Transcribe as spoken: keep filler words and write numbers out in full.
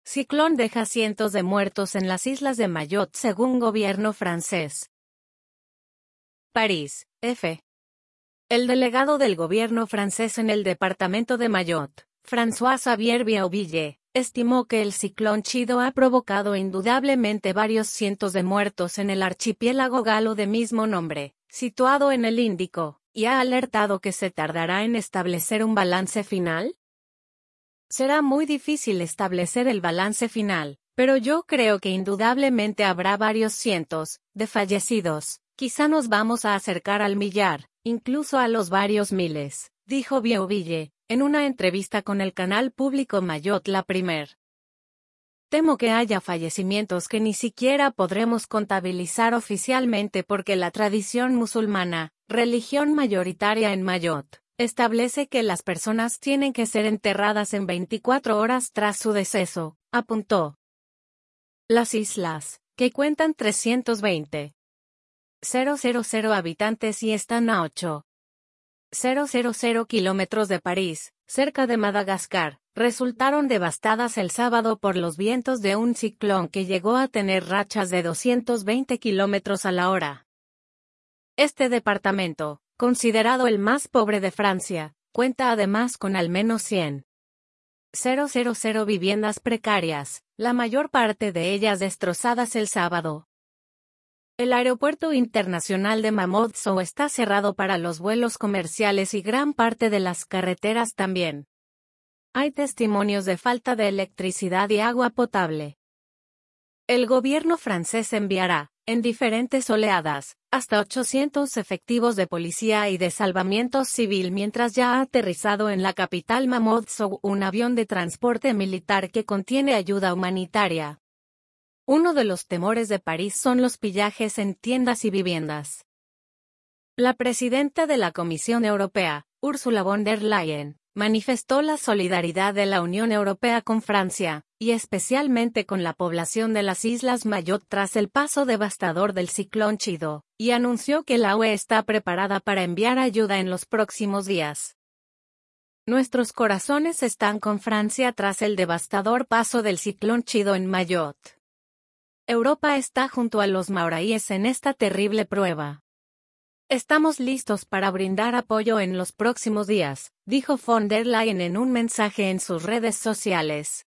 Ciclón deja cientos de muertos en las islas de Mayotte según gobierno francés. París, F. El delegado del gobierno francés en el departamento de Mayotte, François-Xavier Beauvillier, estimó que el ciclón Chido ha provocado indudablemente varios cientos de muertos en el archipiélago galo de mismo nombre, situado en el Índico, y ha alertado que se tardará en establecer un balance final. Será muy difícil establecer el balance final, pero yo creo que indudablemente habrá varios cientos de fallecidos, quizá nos vamos a acercar al millar, incluso a los varios miles, dijo Beauvillier, en una entrevista con el canal público Mayotte La Primer. Temo que haya fallecimientos que ni siquiera podremos contabilizar oficialmente porque la tradición musulmana, religión mayoritaria en Mayotte, establece que las personas tienen que ser enterradas en veinticuatro horas tras su deceso, apuntó. Las islas, que cuentan trescientos veinte mil habitantes y están a ocho mil kilómetros de París, cerca de Madagascar, resultaron devastadas el sábado por los vientos de un ciclón que llegó a tener rachas de doscientos veinte kilómetros a la hora. Este departamento, considerado el más pobre de Francia, cuenta además con al menos cien mil viviendas precarias, la mayor parte de ellas destrozadas el sábado. El aeropuerto internacional de Mamoudzou está cerrado para los vuelos comerciales y gran parte de las carreteras también. Hay testimonios de falta de electricidad y agua potable. El gobierno francés enviará, en diferentes oleadas, hasta ochocientos efectivos de policía y de salvamiento civil mientras ya ha aterrizado en la capital Mamoudzou un avión de transporte militar que contiene ayuda humanitaria. Uno de los temores de París son los pillajes en tiendas y viviendas. La presidenta de la Comisión Europea, Ursula von der Leyen, manifestó la solidaridad de la Unión Europea con Francia, y especialmente con la población de las Islas Mayotte tras el paso devastador del ciclón Chido, y anunció que la U E está preparada para enviar ayuda en los próximos días. Nuestros corazones están con Francia tras el devastador paso del ciclón Chido en Mayotte. Europa está junto a los maoríes en esta terrible prueba. Estamos listos para brindar apoyo en los próximos días, dijo von der Leyen en un mensaje en sus redes sociales.